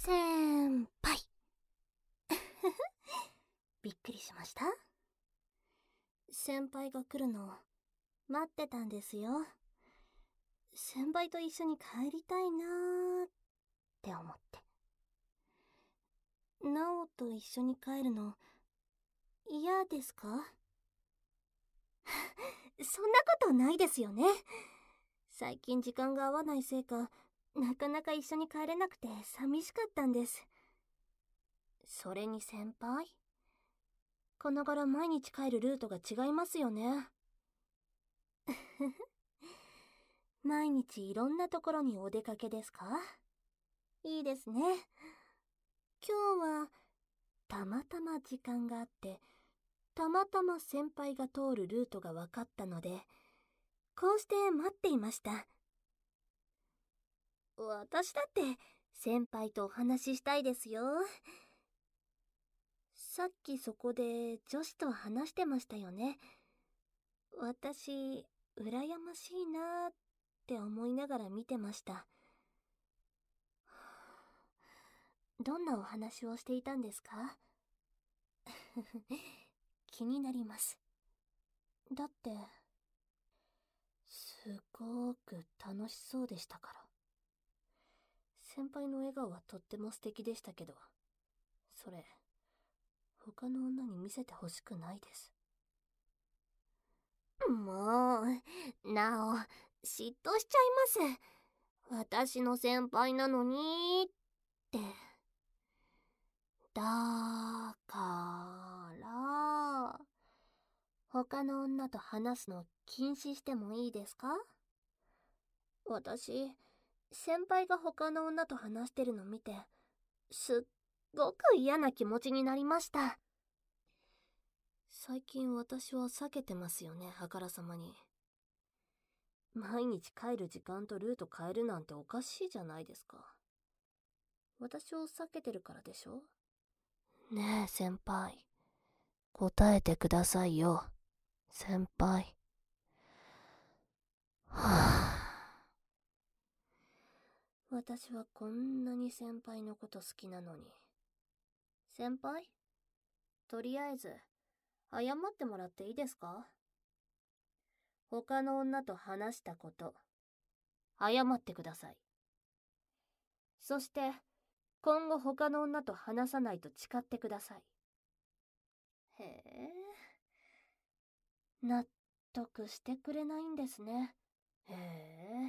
先輩びっくりしました。先輩が来るの待ってたんですよ。先輩と一緒に帰りたいなーって思って。なおと一緒に帰るの嫌ですか？そんなことないですよね。最近時間が合わないせいか、なかなか一緒に帰れなくて寂しかったんです。それに先輩、この頃毎日帰るルートが違いますよね。毎日いろんなところにお出かけですか？いいですね。今日はたまたま時間があって、たまたま先輩が通るルートが分かったので、こうして待っていました。私だって先輩とお話ししたいですよ。さっきそこで女子と話してましたよね。私、羨ましいなーって思いながら見てました。どんなお話をしていたんですか？気になります。だって、すごーく楽しそうでしたから。先輩の笑顔はとっても素敵でしたけど、それ、他の女に見せてほしくないです。もう、なお、嫉妬しちゃいます。私の先輩なのにって。だから、他の女と話すの禁止してもいいですか？私、先輩が他の女と話してるの見て、すっごく嫌な気持ちになりました。最近私は避けてますよね、あからさまに。毎日帰る時間とルート変えるなんておかしいじゃないですか。私を避けてるからでしょ？ねえ先輩、答えてくださいよ、先輩。はぁ。私はこんなに先輩のこと好きなのに。先輩？とりあえず、謝ってもらっていいですか？他の女と話したこと、謝ってください。そして、今後他の女と話さないと誓ってください。へえ、納得してくれないんですね。へえ。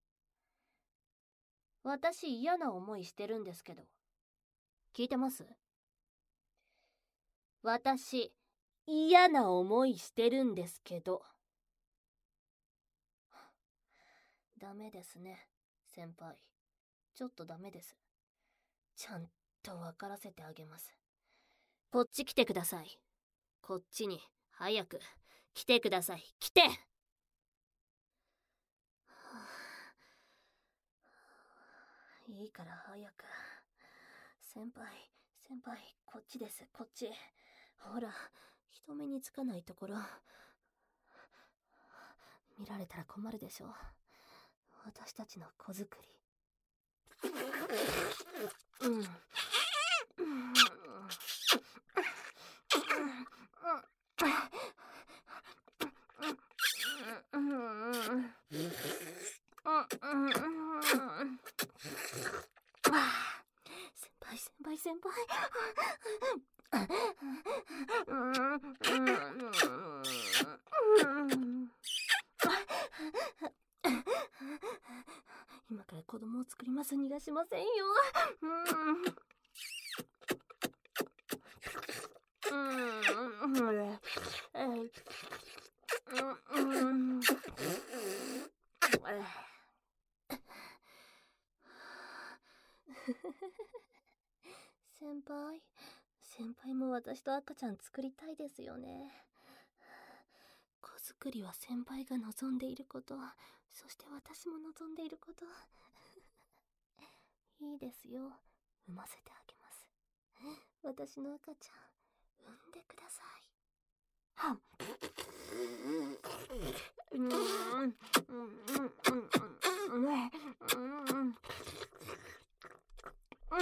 私嫌な思いしてるんですけど。聞いてます？私、嫌な思いしてるんですけど。ダメですね、先輩。ちょっとダメです。ちゃんと分からせてあげます。こっち来てください。こっちに、早く、来てください。来て！いいから早く。先輩、こっちです、こっち。ほら、人目につかないところ。見られたら困るでしょ。私たちの子作り。先輩。今から子供を作ります。逃がしませんよ。先輩も私と赤ちゃん作りたいですよね。子作りは先輩が望んでいること、そして私も望んでいること。いいですよ、産ませてあげます。私の赤ちゃん、産んでください。はっ。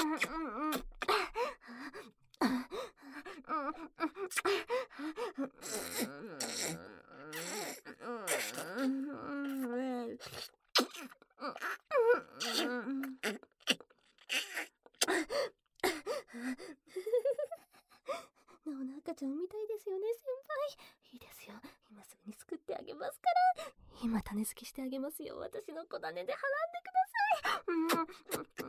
なおの赤ちゃん産みたいですよね、先輩。いいですよ、今すぐに救ってあげますから。今種付けしてあげますよ。私の子種で払ってください。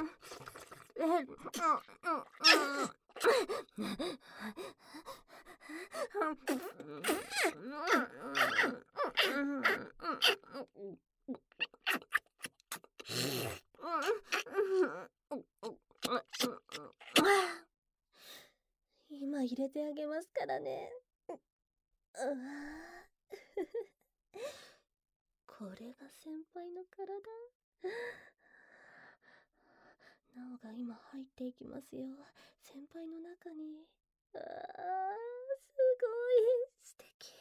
今入れてあげますからね。これが先輩の体。なおが今入っていきますよ。先輩の中に。すごい素敵。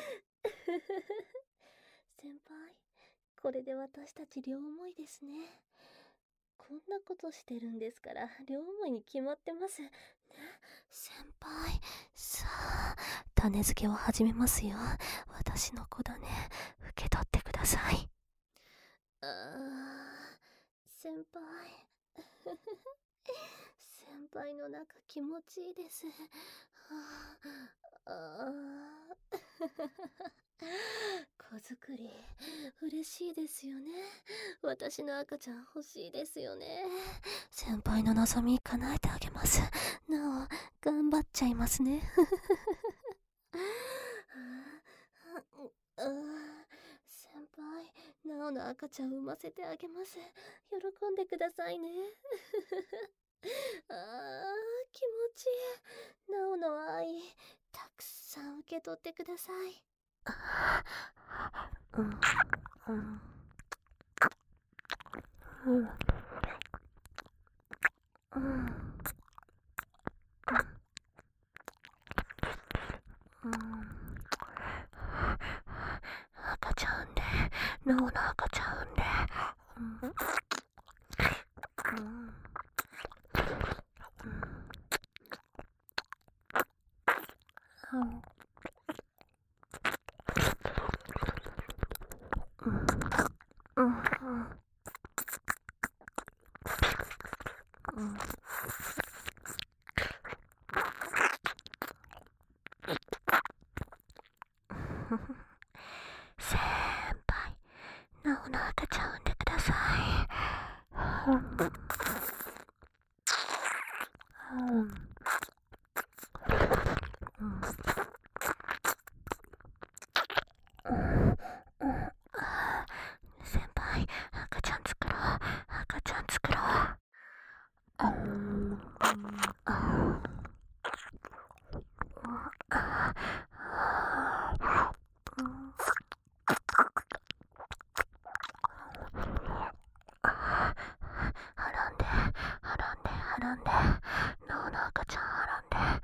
先輩、これで私たち両思いですね。こんなことしてるんですから両思いに決まってますね。先輩、さあ種付けを始めますよ。私の子だね、受け取ってください。先輩先輩の中気持ちいいです。子作り嬉しいですよね。私の赤ちゃん欲しいですよね。先輩の望み叶えてあげます。なお頑張っちゃいますね。先輩、なおの赤ちゃん産ませてあげます。喜んでくださいね。気持ちいい。なおの愛たくさん受け取ってください。赤ちゃんで、なおの赤ちゃんで。先輩、なおの赤ちゃん産んでください。先輩、赤ちゃん作ろう。赤ちゃん作ろう。はらんで、なおの赤ちゃんはらんで。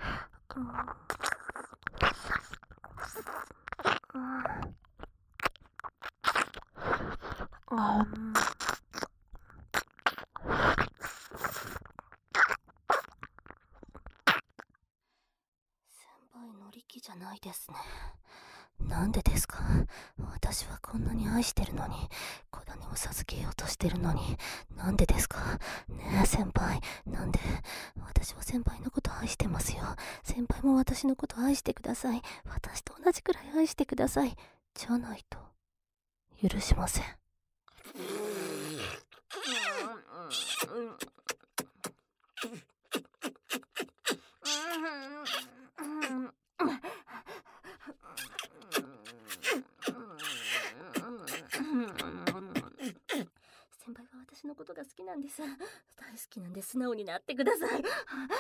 先輩乗り気じゃないですね。なんでですか？私はこんなに愛してるのに、子種を授けようとしてるのに、なんでですか？ねえ先輩、なんで？私は先輩のこと愛してますよ。先輩も私のこと愛してください。私と同じくらい愛してください。じゃないと許しません。先輩は私のことが好きなんです。大好きなんで素直になってください。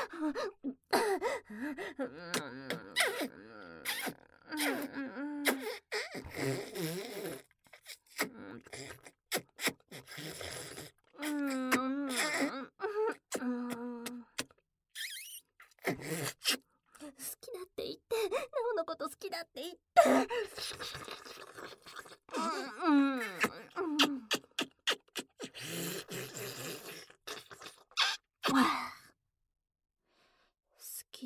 好きだって言って、なおのこと好きだって言って。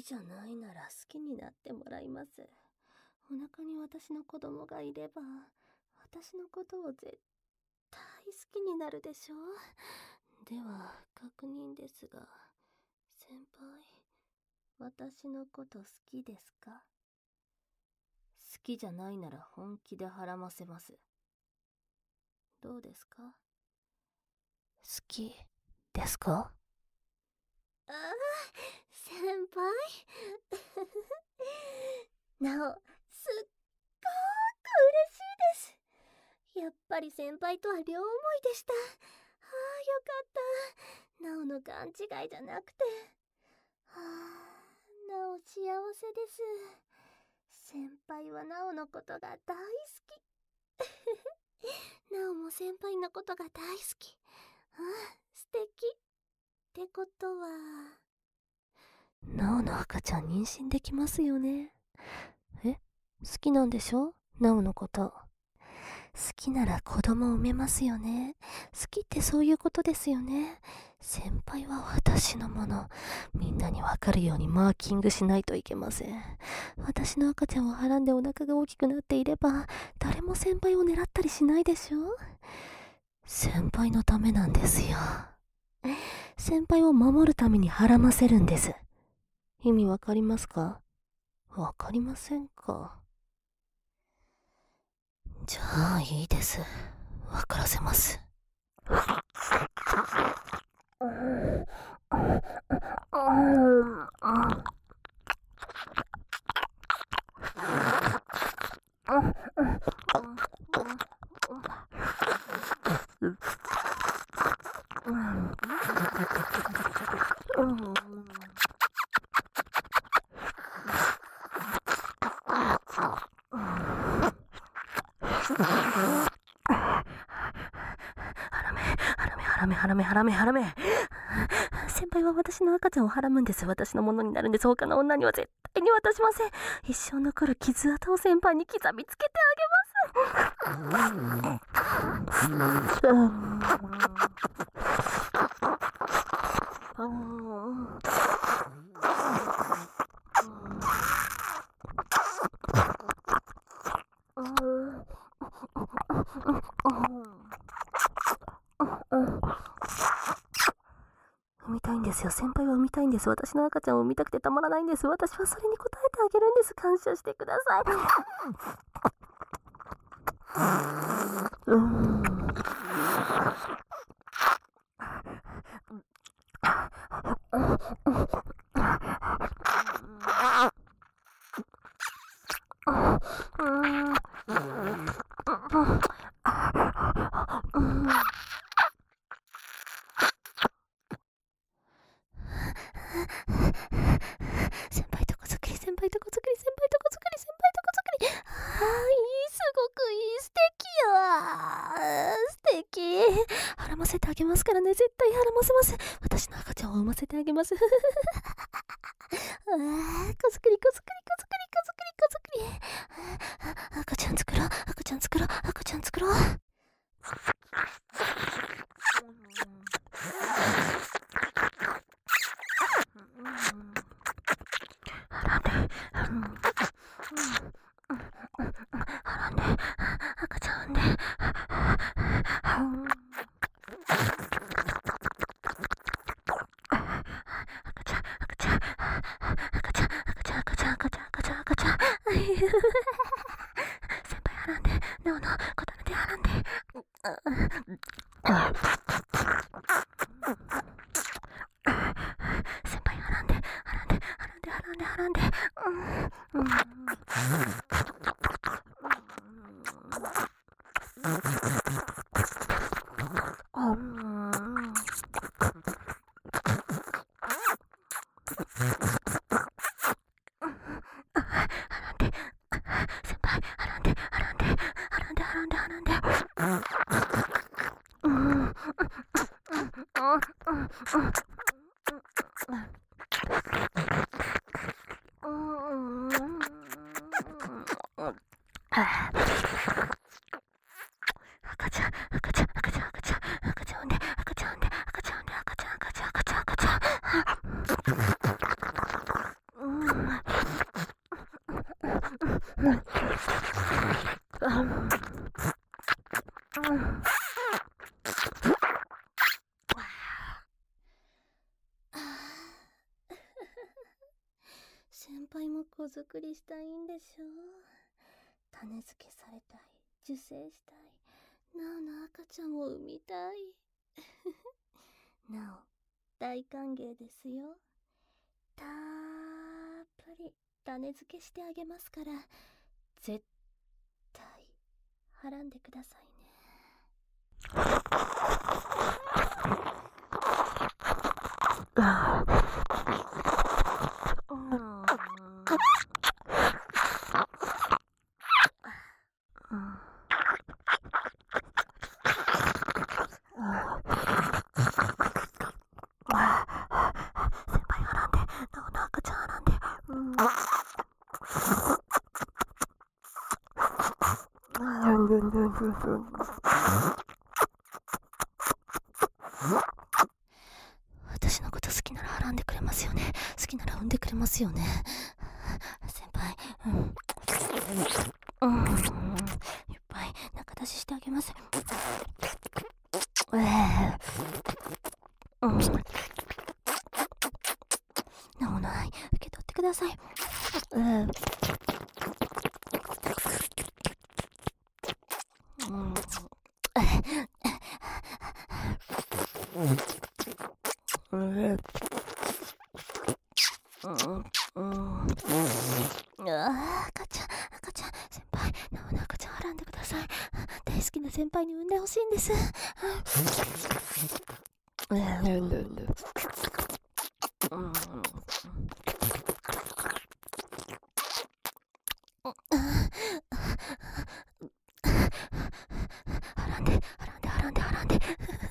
じゃないなら好きになってもらいます。お腹に私の子供がいれば、私のことを絶対好きになるでしょう。では、確認ですが、先輩、私のこと好きですか？好きじゃないなら本気ではらませます。どうですか？好きですか？ああ、先輩なお、すっごーく嬉しいです。やっぱり先輩とは両思いでした。ああ、よかった。なおの勘違いじゃなくて。はあ、なお幸せです。先輩はなおのことが大好き。なおも先輩のことが大好き。ああ、素敵。ってことは、なおの赤ちゃん妊娠できますよね。え？好きなんでしょ？なおのこと。好きなら子供産めますよね。好きってそういうことですよね。先輩は私のもの。みんなにわかるようにマーキングしないといけません。私の赤ちゃんをはらんでお腹が大きくなっていれば、誰も先輩を狙ったりしないでしょ？先輩のためなんですよ。先輩を守るためにはらませるんです。意味わかりますか？わかりませんか？じゃあいいです。わからせます。ハラメ。先輩は私の赤ちゃんをはらむんです。私のものになるんです。他の女には絶対に渡しません。一生残る傷跡を先輩に刻みつけてあげます。産みたいんですよ。先輩は産みたいんです。私の赤ちゃんを産みたくてたまらないんです。私はそれに応えてあげるんです。感謝してください。先輩とこ作り。すごくいい。素敵。はらませてあげますからね。絶対はらませます。私の赤ちゃんを産ませてあげます。こ作り。赤ちゃん作ろう。赤ちゃん産んで。先輩はらんで、なおの子供ではらんで。先輩はらんで。赤ちゃん子作りしたいんでしょ。種付けされたい、受精したい、なおの赤ちゃんを産みたい。なお、大歓迎ですよ。たっぷり種付けしてあげますから、絶対はらんでくださいね。先輩はらんで、なおの赤ちゃんはらんで。私のこと好きならはらんでくれますよね。好きなら産んでくれますよね。先輩、いっぱい中出ししてあげます。なおの愛、受け取ってください。赤ちゃん、赤ちゃん、先輩、なおの赤ちゃんはらんでください。大好きな先輩に産んでほしいんです。はらんで、はらんで、はらんで、はらんで。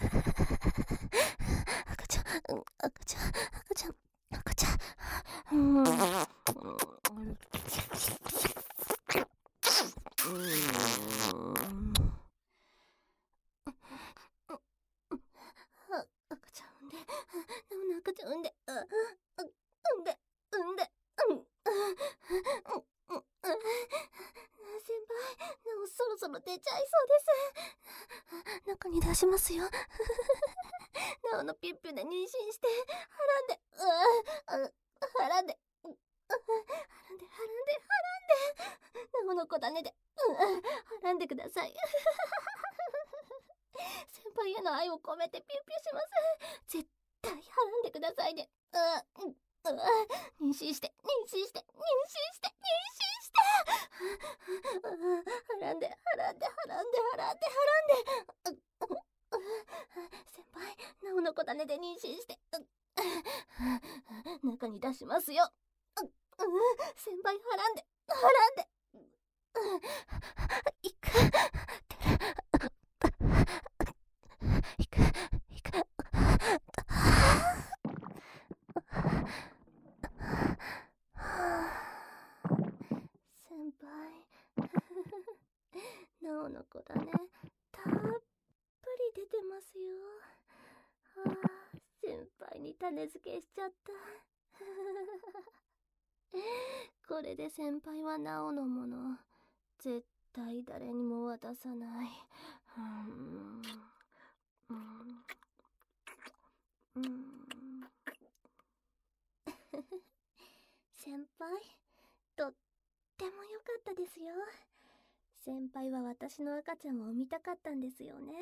赤ちゃん、赤ちゃん、赤ちゃん、赤ちゃん。赤ちゃん産んで、なおの赤ちゃん産んで、産んで、産んで、先輩、なおそろそろ出ちゃいそうです。中に出しますよ。なおのピュッピュで妊娠して、はらんで、はらんで、はらんで、はらんで、なおの子種で、はらんでください。先輩への愛を込めてピュッピュします。絶対はらんでくださいね。妊娠して、妊娠して、妊娠して、妊娠して。はらんで、はらんで、はらんで、はらんで、はらんで。先輩、なおの子種で妊娠して、中に出しますよ。先輩、はらんで、はらんで。いく、いく、いく。先輩、なおの子だね、たっぷり出てますよ。先輩に種付けしちゃった。これで先輩はなおのもの。絶対誰にも渡さない。先輩、とっても良かったですよ。先輩は私の赤ちゃんを産みたかったんですよね。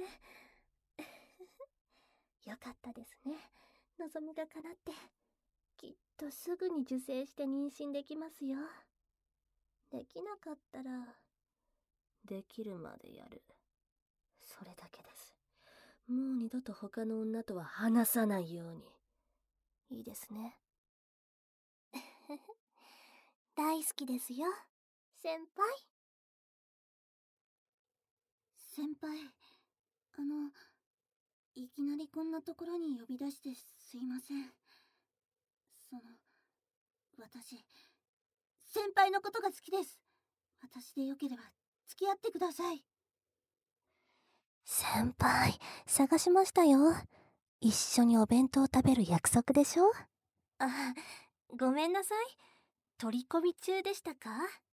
よかったですね。望みが叶って、きっとすぐに受精して妊娠できますよ。できなかったら、できるまでやる。それだけです。もう二度と他の女とは話さないように。いいですね。大好きですよ、先輩。先輩、いきなりこんなところに呼び出してすいません。私、先輩のことが好きです。私でよければ付き合ってください。先輩、探しましたよ。一緒にお弁当を食べる約束でしょ。ごめんなさい。取り込み中でしたか？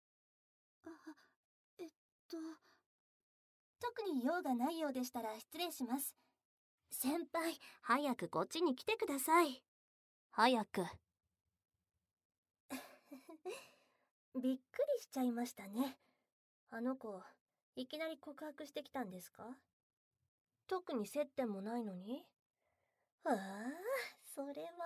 えっと、特に用がないようでしたら失礼します。先輩、早くこっちに来てください。早く。 びっくりしちゃいましたね。あの子、いきなり告白してきたんですか？特に接点もないのに。ああ、それは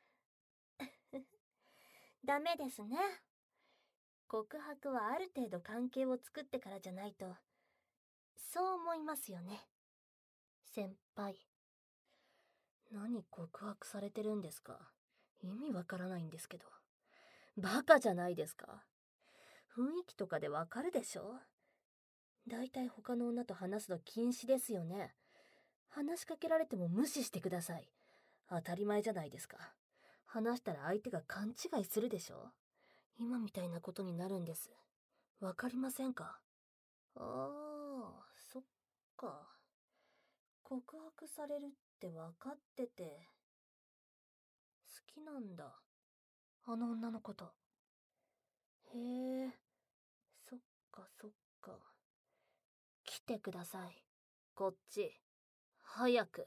ダメですね。告白はある程度関係を作ってからじゃないと、そう思いますよね。先輩。何告白されてるんですか？意味わからないんですけど。バカじゃないですか？雰囲気とかでわかるでしょ？だいたい他の女と話すの禁止ですよね。話しかけられても無視してください。当たり前じゃないですか。話したら相手が勘違いするでしょ？今みたいなことになるんです。わかりませんか？ああ、そっか。告白されるってわかってて、好きなんだ。あの女のこと。へえ、そっかそっか。来てください。こっち。早く。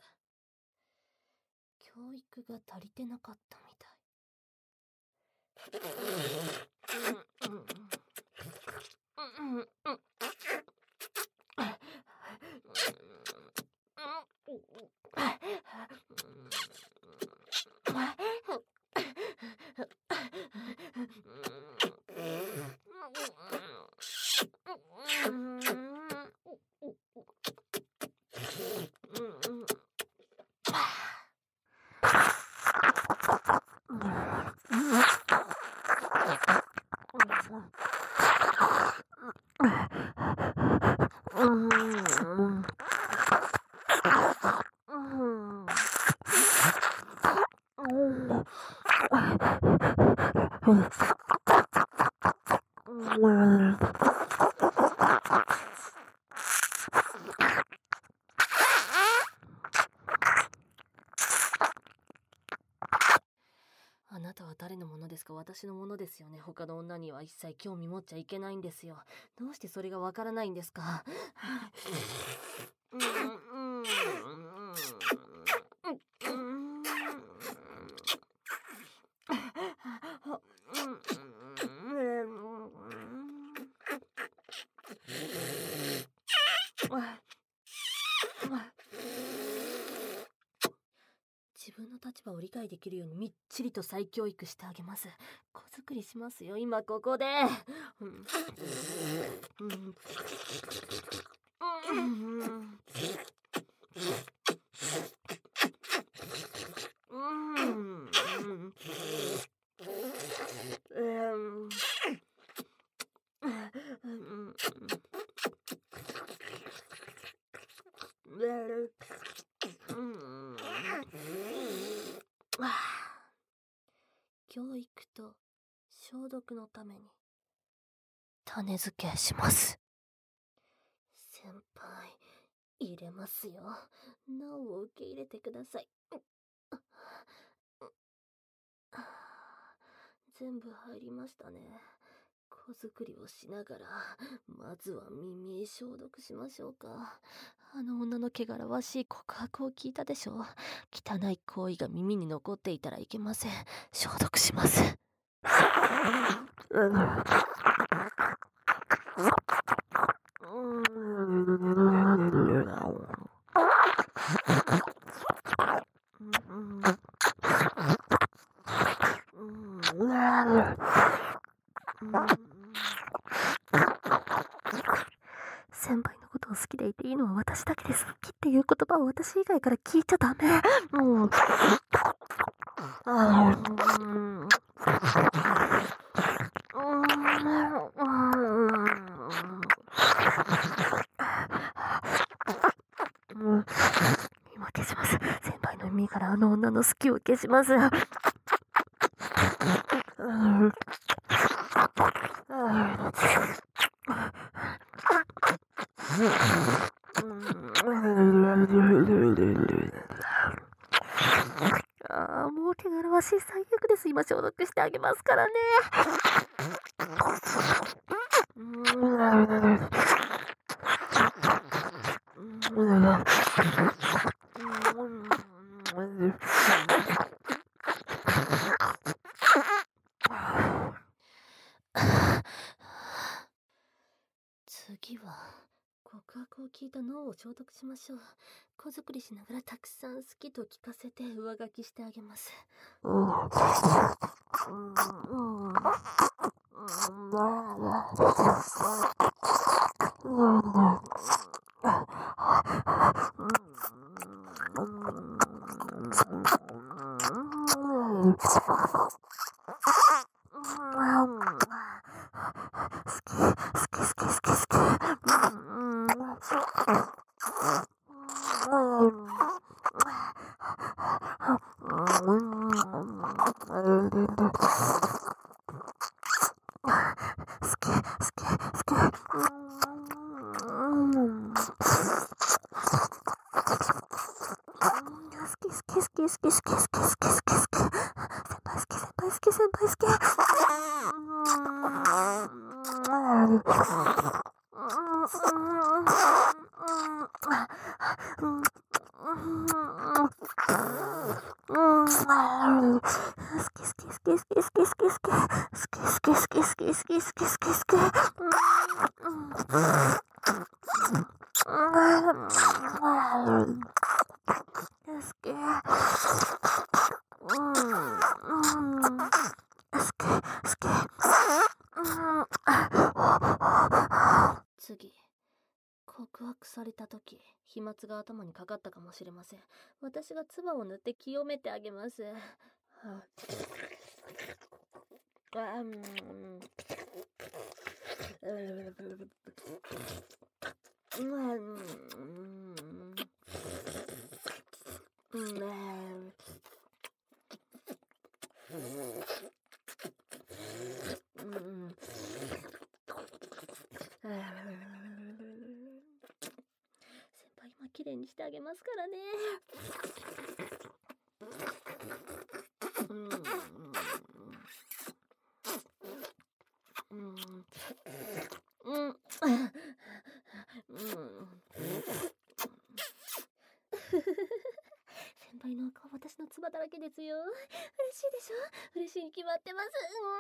教育が足りてなかったみたい。あなたは誰のものですか？私のものですよね。他の女には一切興味持っちゃいけないんですよ。どうしてそれがわからないんですか？自分の立場を理解できるようにみっちりと再教育してあげます。子作りしますよ、今ここで。教育と消毒のために種付けします。先輩、入れますよ。なおを受け入れてください。全部入りましたね。子作りをしながら、まずは耳消毒しましょうか。あの女の汚らわしい告白を聞いたでしょ。汚い行為が耳に残っていたらいけません。消毒します。先輩のことを好きでいていいのは私だけです。好きっていう言葉を私以外から聞いちゃダメ。今消します。先輩の耳からあの女の好きを消します。もう汚らわしい、最悪です。今消毒してあげますからね。 効いた脳を消毒しましょう。子作りしながらたくさん好きと聞かせて上書きしてあげます。次、告白された時、飛沫が頭にかかったかもしれません。私が唾を塗って清めてあげます。先輩今綺麗にしてあげますからね。先輩のお顔私の唾だらけですよ。嬉しいでしょ。嬉しいに決まってます。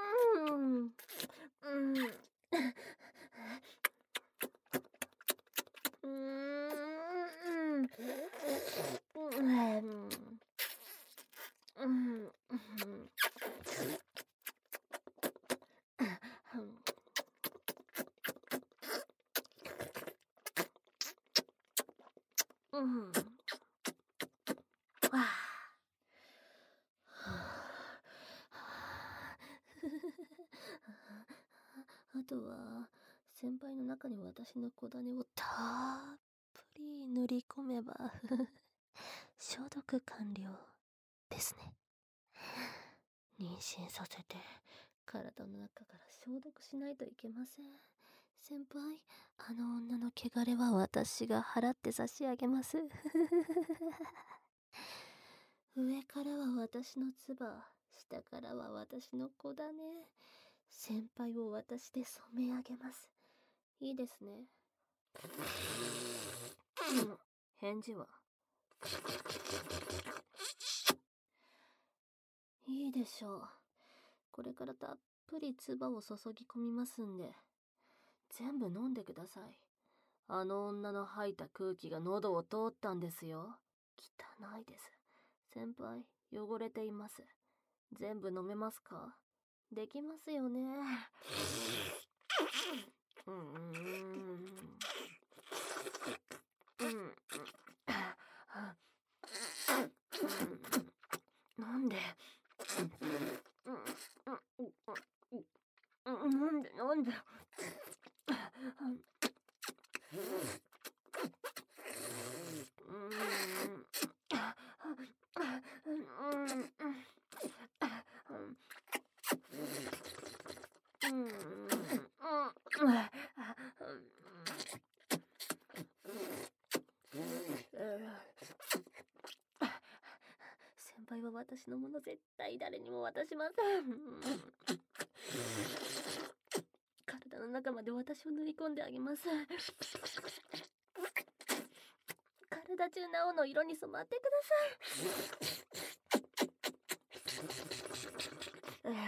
あとは先輩の中に私の小種をたっぷり塗り込めば消毒完了ですね。妊娠させて体の中から消毒しないといけません。先輩、あの女の汚れは私が払って差し上げます。上からは私の唾、下からは私の小種。先輩を私で染め上げます。いいですね。返事は？いいでしょう。これからたっぷり唾を注ぎ込みますんで、全部飲んでください。あの女の吐いた空気が喉を通ったんですよ。汚いです。先輩、汚れています。全部飲めますか？できますよね。なんでなんで先輩は私のもの絶対誰にも渡しません。体の中まで私を塗り込んであげます。体中青の色に染まってください。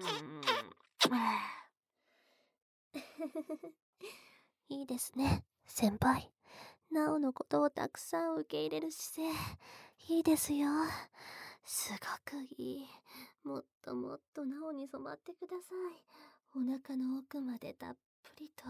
いいですね、 先輩、なおのことをたくさん受け入れる姿勢、いいですよ。すごくいい。もっともっとなおに染まってください。お腹の奥までたっぷりと。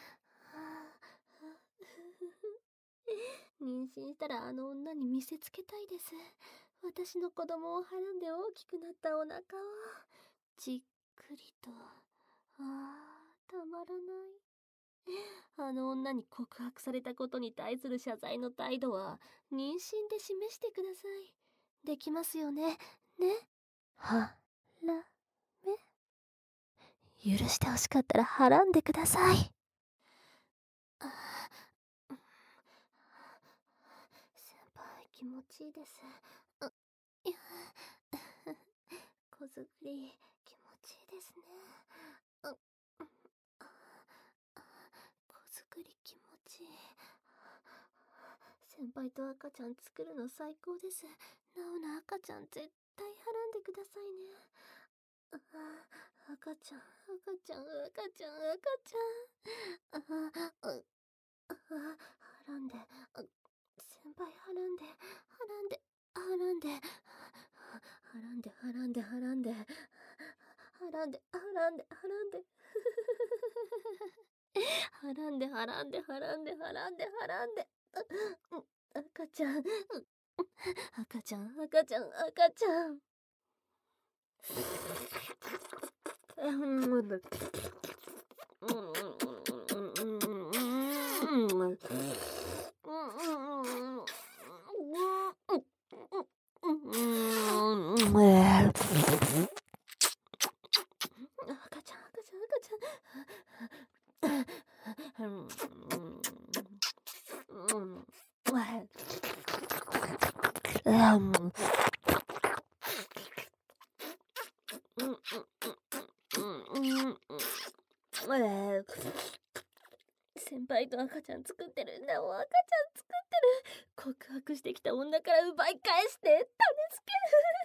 妊娠したらあの女に見せつけたいです。私の子供をはらんで大きくなったお腹を。じっくりと。たまらない。あの女に告白されたことに対する謝罪の態度は妊娠で示してください。できますよね。ね。はらめ。許してほしかったらはらんでください。先輩、気持ちいいです。いや、小作り気持ちいいですね。小作り気持ちいい。先輩と赤ちゃん作るの最高です。なおの赤ちゃん絶対はらんでくださいね。赤ちゃん、赤ちゃん、赤ちゃん、赤ちゃん。はらんで、先輩はらんで、はらんで、はらんで、はらんで、はらんで、はらんで、はらんで、はらんで、はらんで、はらんで、はらんで、はらんで、はらんで、はらんで、赤ちゃん、赤ちゃん、赤ちゃん、赤ちゃん。赤ちゃん、赤ちゃん、赤ちゃん。先輩と赤ちゃん作ってる。なお赤ちゃん作ってる。告白してきた女から奪い返して種付け。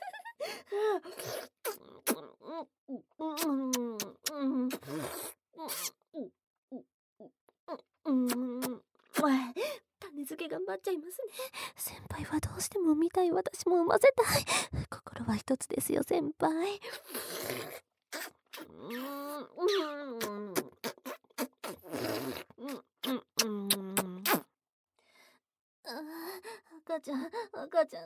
種付け頑張っちゃいますね。先輩はどうしても産みたい。私も産ませたい。心は一つですよ、先輩。赤ちゃん、赤ちゃん、赤ちゃん、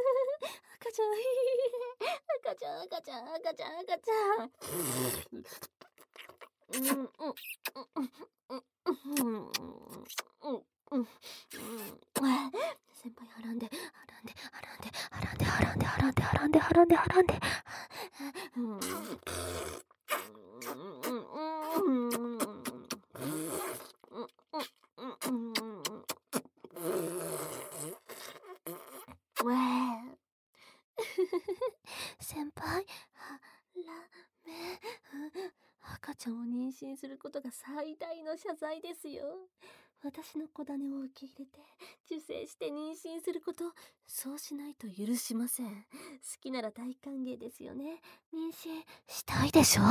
赤ちゃん、赤ちゃん、赤ちゃん、赤ちゃん。先輩はらんで、はらんで、はらんで、はらんで、はらんで、はらんで、はらんで、はらんで、はらんで。先輩、はらめ。赤ちゃんを妊娠することが最大の謝罪ですよ。私の子種を受け入れて受精して妊娠すること、そうしないと許しません。好きなら大歓迎ですよね。妊娠したいでしょ。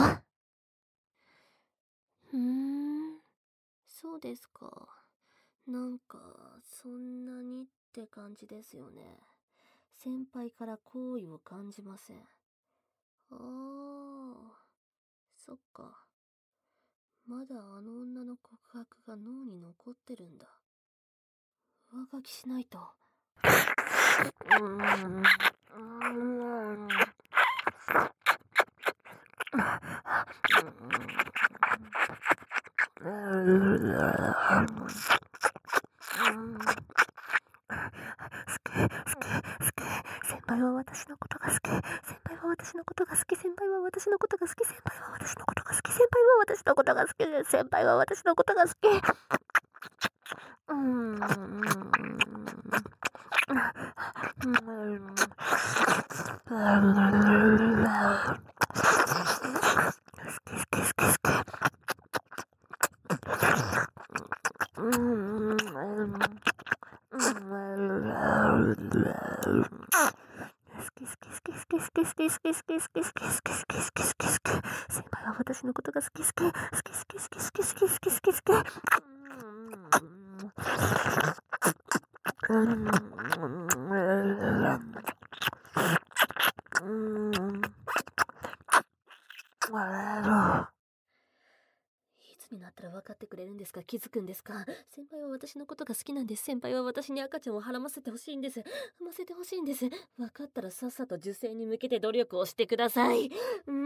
そうですか。なんかそんなにって感じですよね。先輩から好意を感じません。そっか。まだあの女の告白が脳に残ってるんだ。上書きしないと。先輩は私のことが好き。先輩は私のことが好き。先輩は私のことが好き。先輩は私のことが好き。先輩は私のことが好き。先輩は私のことが好き。先輩は私のことが好き。好き好き好き好き好き好き好き好き好き好き好き。 いつになったら分かってくれるんですか？気づくんですか？先輩は私のことが好きなんです。先輩は私に赤ちゃんをはらませてほしいんです。産ませてほしいんです。分かったらさっさと受精に向けて努力をしてください。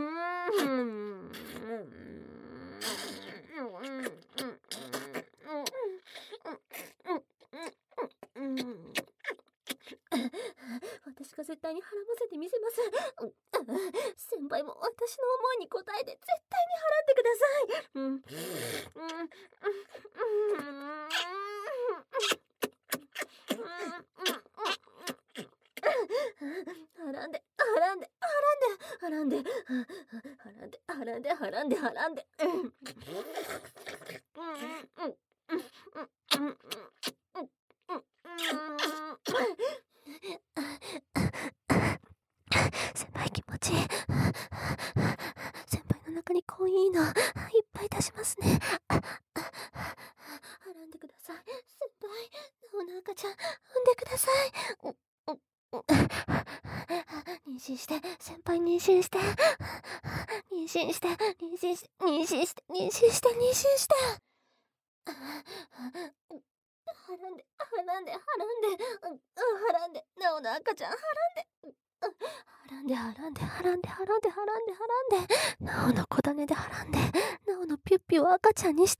私が絶対に払わせてみせます。先輩も私の思いに応えて絶対に払ってください。払んで、払んで、払んで、払んで、払んで、払んで、払んで。先輩気持ちいい。先輩の中にこういいのいっぱい出しますね。払んでください。先輩、なおの赤ちゃん産んでください。妊娠して、先輩妊娠して。妊娠して、妊娠して、妊娠して、妊娠して、妊娠して。払んで、払んで、払んで、払んで、なおの赤ちゃん払んで。払んで、払んで、払んで、払んで、払んで、払んで。なおの子種で払んで、なおのピュッピュを赤ちゃんにして。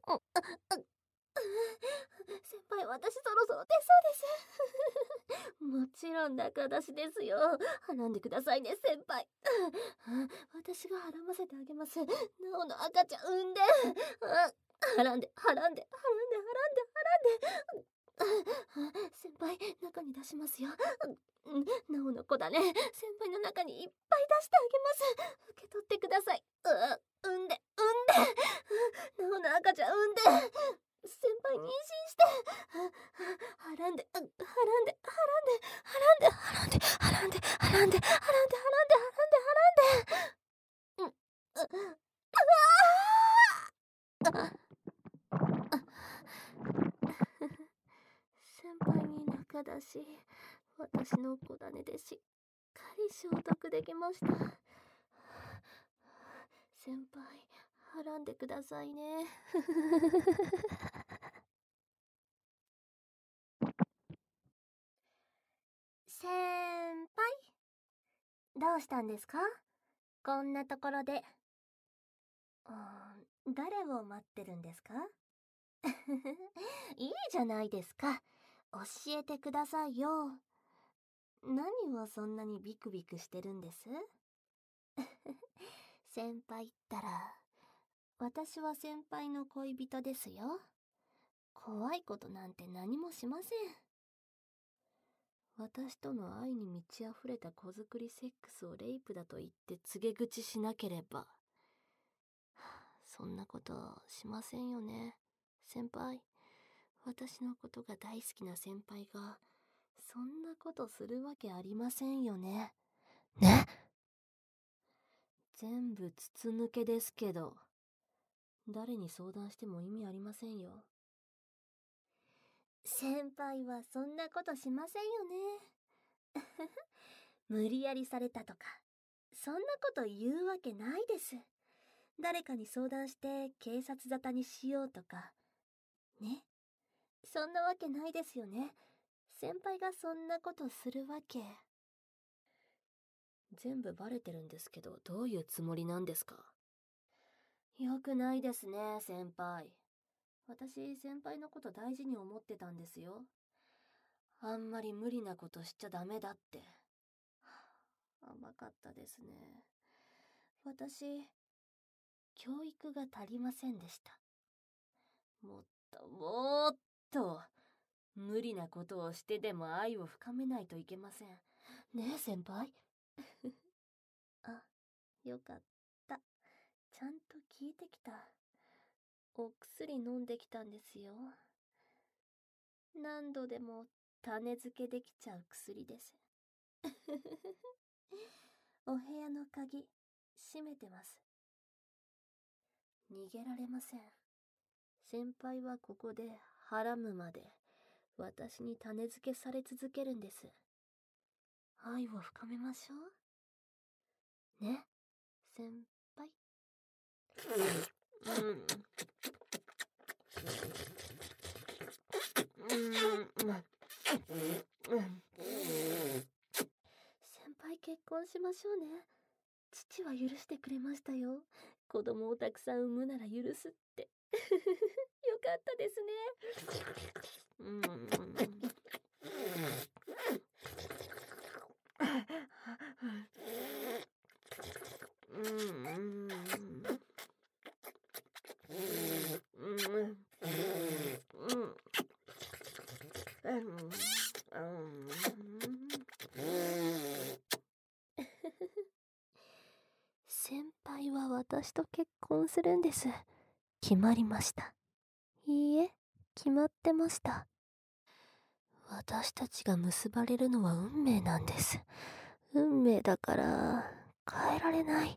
先輩、私そろそろ出そうです。もちろん仲出しですよ。払んでくださいね、先輩。私が払わせてあげます。なおの赤ちゃん産んで。払んで、払んで、払んで、払んで、払んで。先輩、中に出しますよ。なおの子だね。先輩の中にいっぱい出してあげます。受け取ってください。産んで、産んで。なおの赤ちゃん産んで。先輩妊娠して。払んで、払んで、払んで、払んで、払んで、払んで、払んで、払んで、払んで、払んで、払んで、払んで。先輩に仲出し、私の子種でしっかり消毒できました。先輩、払んでくださいね。先輩、どうしたんですか？こんなところで。誰を待ってるんですか？いいじゃないですか。教えてくださいよ。何をそんなにビクビクしてるんです？先輩ったら、私は先輩の恋人ですよ。怖いことなんて何もしません。私との愛に満ち溢れた子作りセックスをレイプだと言って告げ口しなければ、そんなことしませんよね。先輩、私のことが大好きな先輩が、そんなことするわけありませんよね。ね。全部筒抜けですけど、誰に相談しても意味ありませんよ。先輩はそんなことしませんよね。無理やりされたとか、そんなこと言うわけないです。誰かに相談して警察沙汰にしようとか、ね。そんなわけないですよね。先輩がそんなことするわけ。全部バレてるんですけど、どういうつもりなんですか？よくないですね、先輩。私、先輩のこと大事に思ってたんですよ。あんまり無理なことしちゃダメだって。甘かったですね。私、教育が足りませんでした。もっともっと、無理なことをしてでも愛を深めないといけません。ねえ、先輩。あ、よかった。ちゃんと聞いてきた。お薬飲んできたんですよ。何度でも種付けできちゃう薬です。お部屋の鍵、閉めてます。逃げられません。先輩はここではらむまで私に種付けされ続けるんです。愛を深めましょう。ね、先輩。先輩結婚しましょうね。父は許してくれましたよ。子供をたくさん産むなら許すって。よかったですね。先輩は私と結婚するんです。決まりました。いいえ、決まってました。私たちが結ばれるのは運命なんです。運命だから変えられない。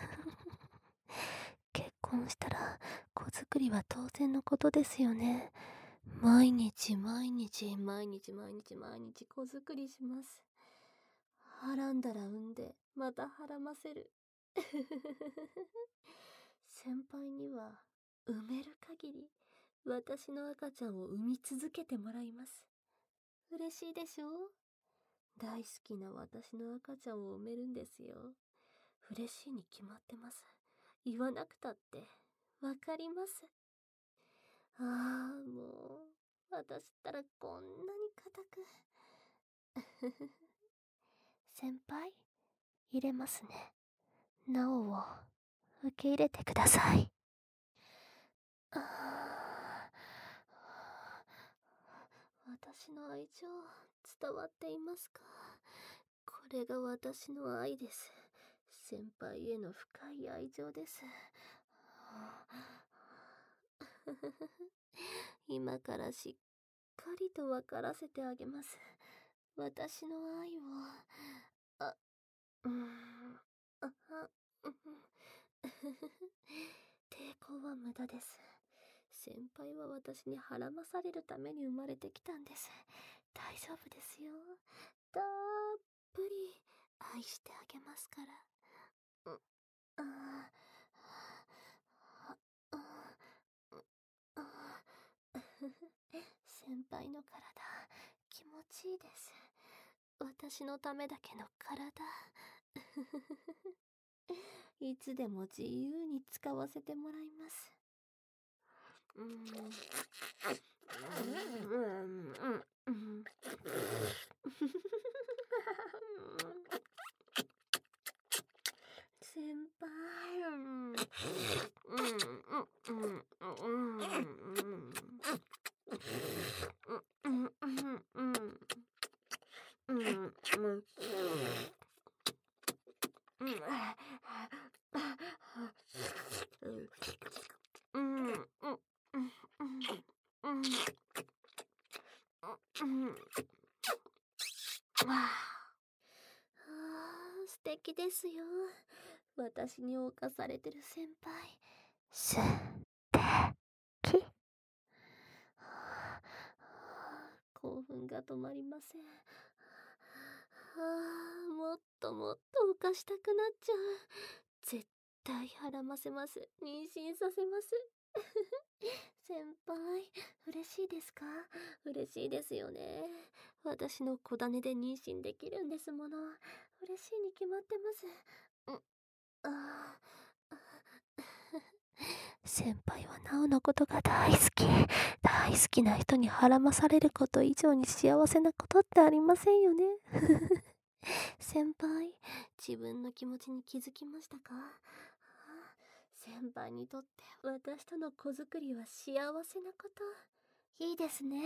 結婚したら子作りは当然のことですよね。毎日子作りします。はらんだら産んでまたはらませる。先輩には産める限り私の赤ちゃんを産み続けてもらいます。嬉しいでしょ？大好きな私の赤ちゃんを産めるんですよ。嬉しいに決まってます。言わなくたってわかります。ああ、もう私ったらこんなに固く。先輩、入れますね。なおを受け入れてください。私の愛情伝わっていますか？これが私の愛です。先輩への深い愛情です。今からしっかりと分からせてあげます。私の愛を。あ、うーん、あは、抵抗は無駄です。先輩は私にはらまされるために生まれてきたんです。大丈夫ですよ。たっぷり愛してあげますから。先輩の体、気持ちいいです。私のためだけの体。いつでも自由に使わせてもらいます。先輩。素敵ですよ。私に侵されてる先輩。素敵。興奮が止まりません。もっともっと犯したくなっちゃう。絶対はらませます。妊娠させます。先輩、嬉しいですか？嬉しいですよね。私の子種で妊娠できるんですもの。嬉しいに決まってます。先輩はナオのことが大好き。大好きな人にはらまされること以上に幸せなことってありませんよね。先輩、自分の気持ちに気づきましたか？先輩にとって私との子作りは幸せなこと。いいですね。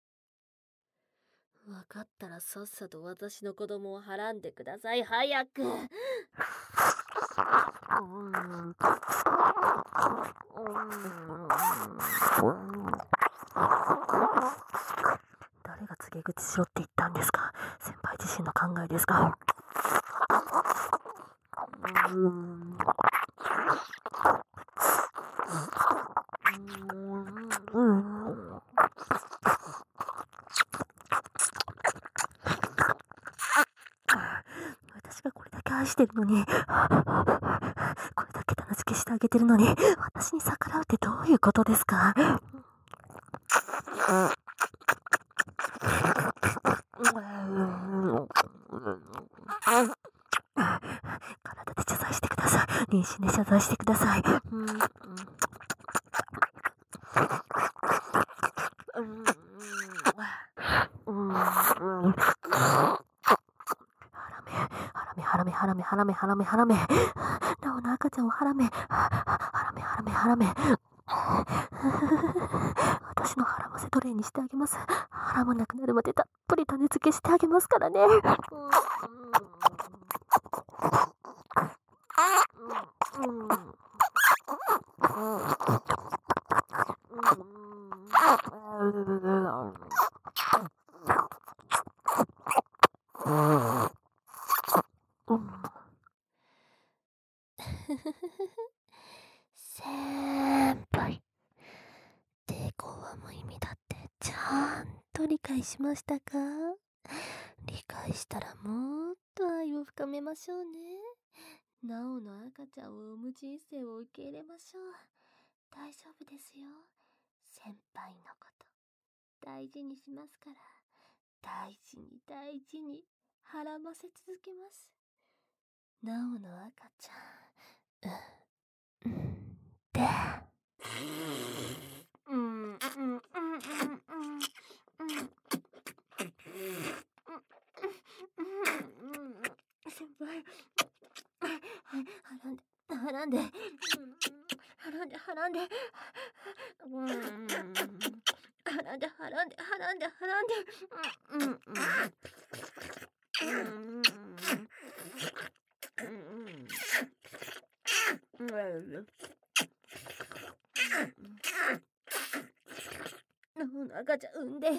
わかったらさっさと私の子供をはらんでください。早く。誰が告げ口しろって言ったんですか？先輩自身の考えですか？ 愛してるのに、これだけ種付けしてあげてるのに、私に逆らうってどういうことですか？体で謝罪してください。妊娠で謝罪してください。ハラメ、ハラメ、ハラメ、ハラメ、ハラメ、ハラメ。なおの赤ちゃんをハラメ、ハラメ、ハラメ、ハラメ。私のハラませトレイにしてあげます。ハラまなくなるまでたっぷり種付けしてあげますからね。先輩、抵抗は無意味だってちゃんと理解しましたか？理解したらもっと愛を深めましょうね。なおの赤ちゃんを産む人生を受け入れましょう。大丈夫ですよ。先輩のこと大事にしますから。大事に大事にはらませ続けます。なおの赤ちゃん、で先輩、はらんで、はらんで、はらんで、はらんで、はらんで、はらんで、はらんで、なおの赤ちゃん産んで、な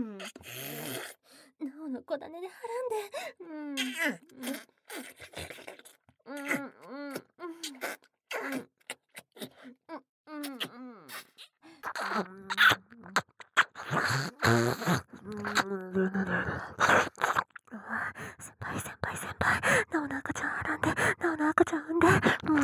おの子種ではらんで、先輩、なおの赤ちゃんはらんで、なおの赤ちゃん産んで、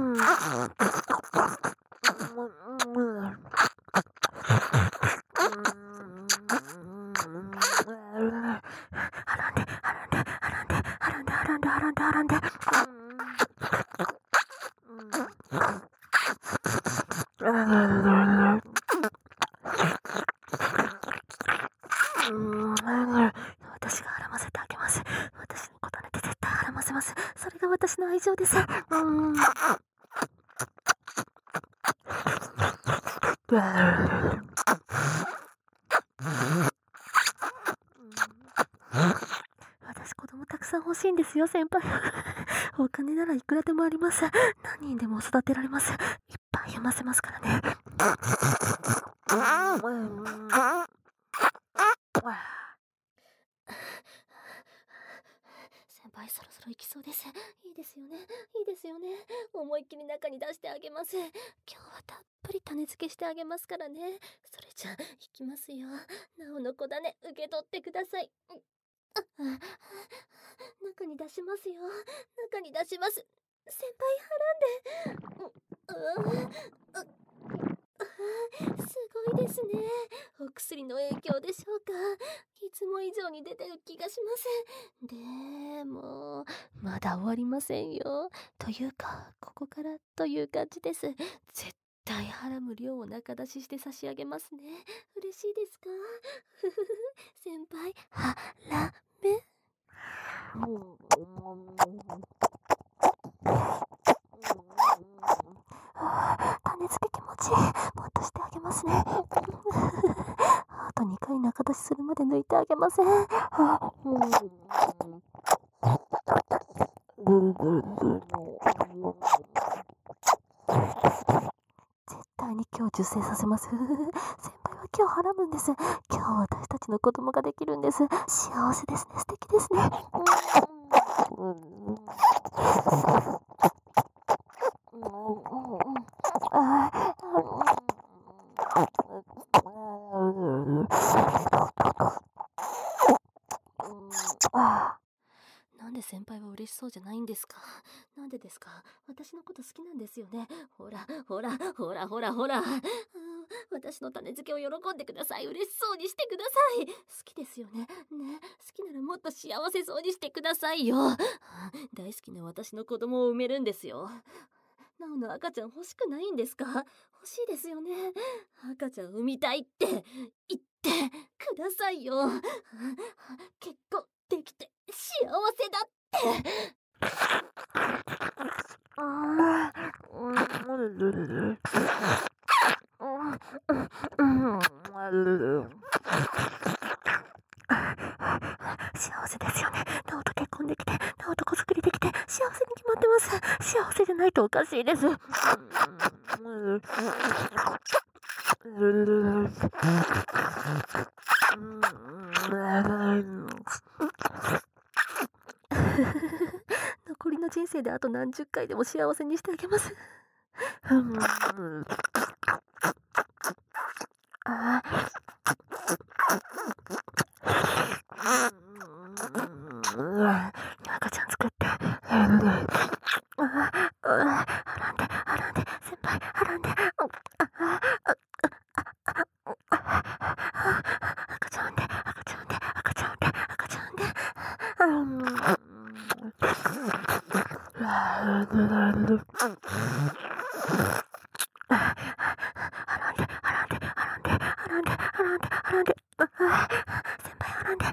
私がはらませてあげます。私の子種で絶対はらませます。それが私の愛情です。私子供たくさん欲しいんですよ、先輩。お金ならいくらでもあります。何人でも育てられます。いっぱい産ませますからね。先輩、そろそろ行きそうです。いいですよね、いいですよね。思いっきり中に出してあげます。今日はたっぷり種付けしてあげますからね。それじゃあ行きますよ。なおの子種受け取ってください。中に出しますよ。中に出します。先輩、はらんで。すごいですね。お薬の影響でしょうか。いつも以上に出てる気がします。でもまだ終わりませんよ。というかここからという感じです。絶対はらむ量を中出しして差し上げますね。嬉しいですか？先輩、はらめ。種付け気持ちいい。もっとしてあげますね。あと2回中出しするまで抜いてあげません。絶対に今日受精させます。先輩は今日はらむんです。今日私たちの子供ができるんです。幸せですね。素敵ですね。なんで先輩は嬉しそうじゃないんですか。なんでですか。私のこと好きなんですよね。ほら、ほら、ほら、ほら、ほら。私の種付けを喜んでください。嬉しそうにしてください。好きですよね。ね、好きならもっと幸せそうにしてくださいよ。大好きな私の子供を産めるんですよ。なおの赤ちゃん欲しくないんですか？欲しいですよね。赤ちゃん産みたいって言ってくださいよ。結婚できて幸せだって。幸せですよね。なおと結婚できて、なおと子作りできて、幸せに決まってます。幸せじゃないとおかしいです。残りの人生であと何十回でも幸せにしてあげます。赤ちゃん作って。はらんで、はらんで、先輩、はらんで。赤ちゃんで、赤ちゃんで、赤ちゃんで、赤ちゃんで。はらんで、はらんで、はらんで、はらんで、はらんで。先輩はらんで。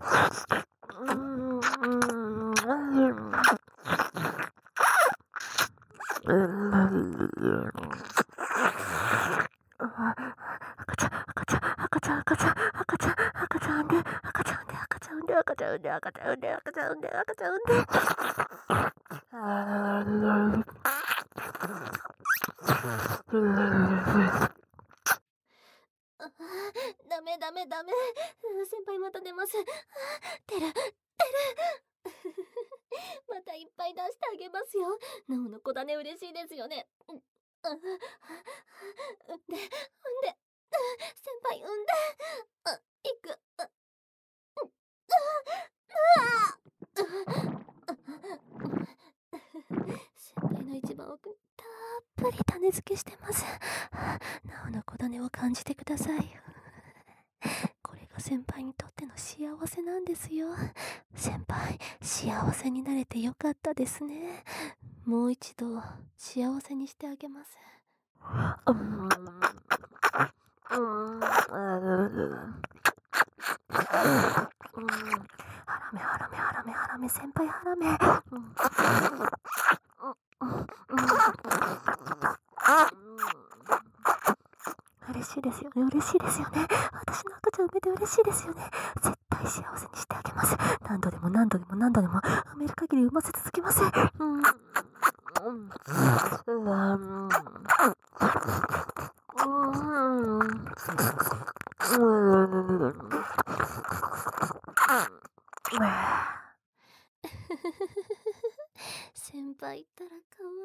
赤ちゃん、赤ちゃん、赤ちゃん、赤ちゃん、赤ちゃん、赤ちゃん産んで、赤ちゃん産んで、赤ちゃん産んで、赤ちゃん産んで、赤ちゃん産んで、赤ちゃん産んで、赤ちゃん産んで。ダメダメダメ。先輩また出ます。出る。またいっぱい出してあげますよ。なおの子種嬉しいですよね。産んで、産んで、先輩産んで、いく。先輩の一番奥にたっぷり種付けしてます。なおの子種を感じてください。これが先輩にとっての幸せなんですよ。先輩、幸せになれてよかったですね。もう一度幸せにしてあげます。ハラメ先輩ハラメ。嬉しいですよね、嬉しいですよね。私の赤ちゃん産めて嬉しいですよね。絶対幸せにしてあげます。何度でも何度でも何度でも産める限り産ませ続けます。先輩ったらかわ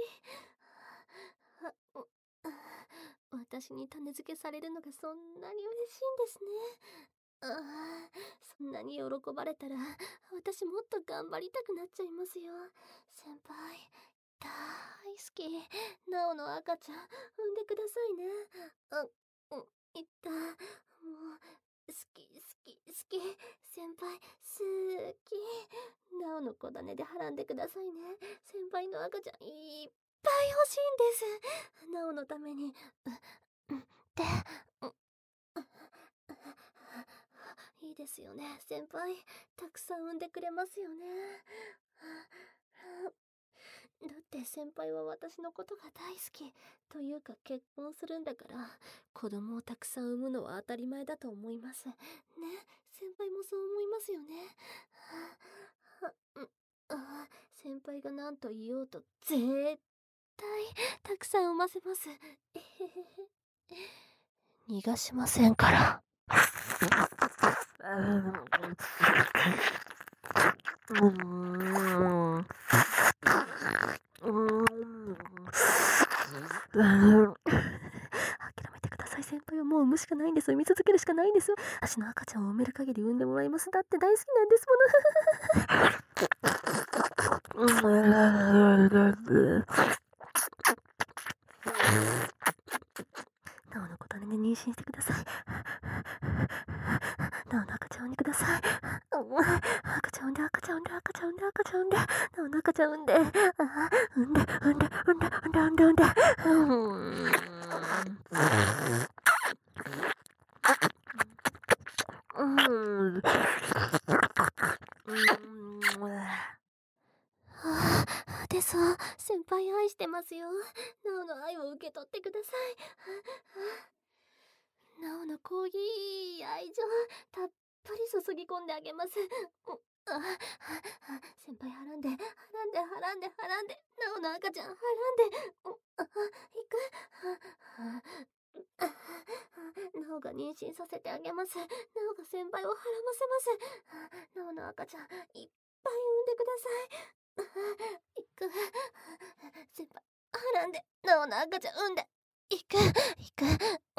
いい。私に種付けされるのがそんなに嬉しいんですね。そんなに喜ばれたら私もっと頑張りたくなっちゃいますよ。先輩大好き。なおの赤ちゃん産んでくださいね。いった。もう好き好き好き。先輩好き。なおの子種ではらんでくださいね。先輩の赤ちゃんいっぱい欲しいんです。なおのために。で、いいですよね。先輩たくさん産んでくれますよね。だって先輩は私のことが大好きというか結婚するんだから子供をたくさん産むのは当たり前だと思います。ね、先輩もそう思いますよね。先輩が何と言おうと絶対たくさん産ませます。逃がしませんから。諦めてください。先輩はもう産むしかないんです。産み続けるしかないんです。私の赤ちゃんを産める限り産んでもらいます。だって大好きなんですもの。 なおのことね、妊娠してください。なおの赤ちゃん産んでください。赤ちゃん産んで、赤ちゃん産んで、赤ちゃん産んで、赤ちゃん産んで、なおの赤ちゃん産んで、産んで、産んで、産んで、産んで、産んで、産んで。ですわ、先輩愛してますよ。なおの愛を受け取ってください。なおのコーヒー愛情たっぷり注ぎ込んであげます。先輩はらんで、はらんで、はらんで、はらんで、なおの赤ちゃんはらんで、いく。なおが妊娠させてあげます。なおが先輩をはらませます。なおの赤ちゃんいっぱい産んでください。いく。先輩はらんで、なおの赤ちゃん産んで、いく、いく。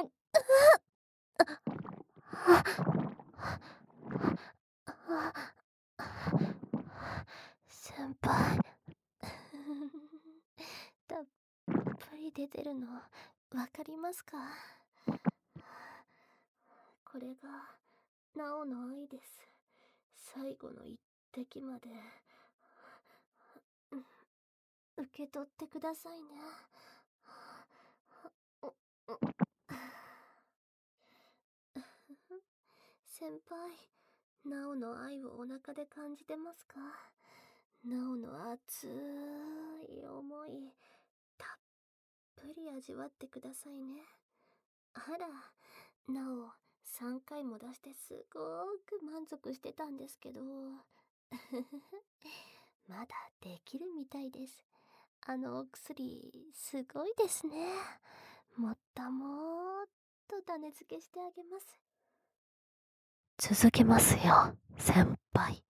先輩たっぷり出てるのわかりますか？これがなおの愛です。最後の一滴まで受け取ってくださいね。先輩、なおの愛をお腹で感じてますか？なおの熱い思い、たっぷり味わってくださいね。あら、なお3回も出してすごく満足してたんですけどまだできるみたいです。あのお薬すごいですね。もっともっと種付けしてあげます。続けますよ、先輩。